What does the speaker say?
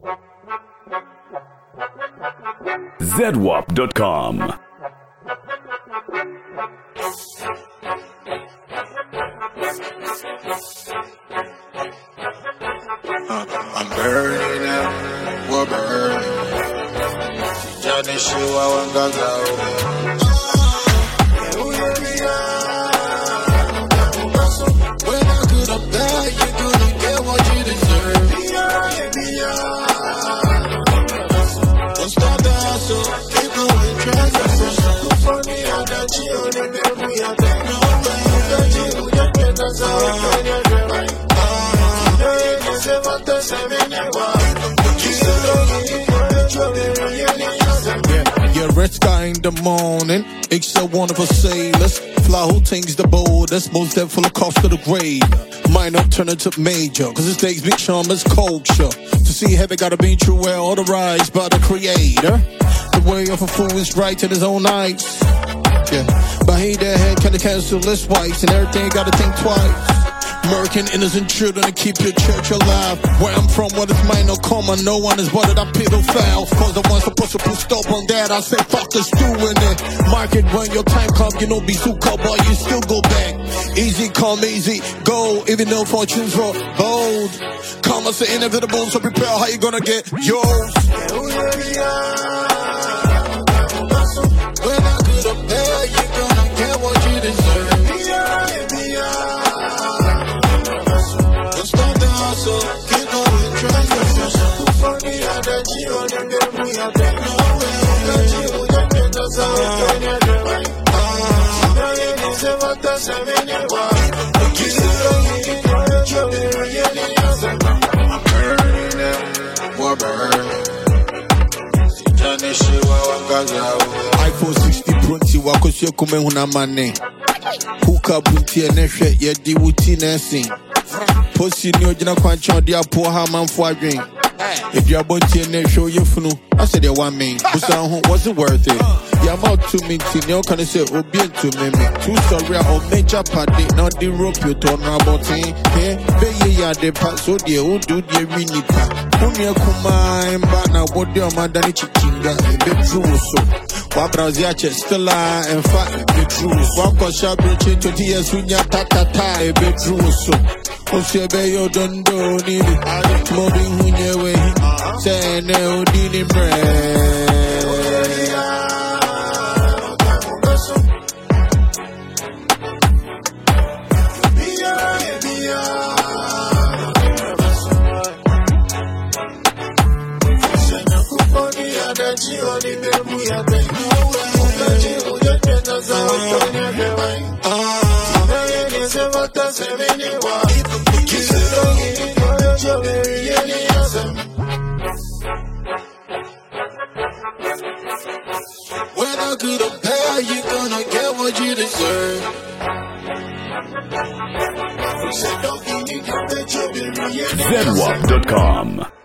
ZWAP.com. I'm burning up, we're burning. Johnny Shua and Gaza. When I could have died, you're gonna get what you deserve. Don't stop the hustle, keep going, try to push. Funny how that you on the baby, we are there. No way, you don't get us out. Yeah, red sky in the morning, extra wonderful sailors. Fly who things the boldest, most dead full of cost to the grave. Minor turn into major, cause this day's big shaman's culture. To see heaven gotta be true, where authorized by the creator. The way of a fool is right in his own eyes. Yeah, but he that head kinda cancel his wives, and everything gotta think twice. Murking innocent children to keep your church alive. Where I'm from, what is mine, no karma. No one is bothered, I pedophile. Cause the one's supposed to put stop on that, I say fuck us doing it. Market when your time come, you know be Zuka, but you still go back. Easy come, easy go, even though fortunes roll bold. Karma's inevitable, so prepare how you gonna get yours. When I could have paid, you gonna get what you deserve. So keep going, try to push. Funny how that you on the baby, we are there. No way, that you don't get us out. I'm burning them, we're burning. Johnny Shua and Gaza. iPhone 60 Pronti, wakos yo kume huna mane. Hookah bunti eneshe, yedi wuti nesi. Pussy no jina kwancho dia po ha man fo adwen. If you are bunti and show you funu, I said you want me. Was it worth it? Yeah, I'm out to me, you can say, oh, be to me. Too sorry, or major party, not the rope you turn about it. Hey, be ya the pass, so dear, who do the mini pack? Unia Kuma, and Bana, what your madani chichinga, a bit true so. Wabrazia Stella, and fat, the true. Wako Shabby 20 years, when ya tata, a bit true so. Osebe yo don't do need it. Moving when you way. Say no didn't break. When I could have paid, you gonna get what you deserve. ZWAP.com.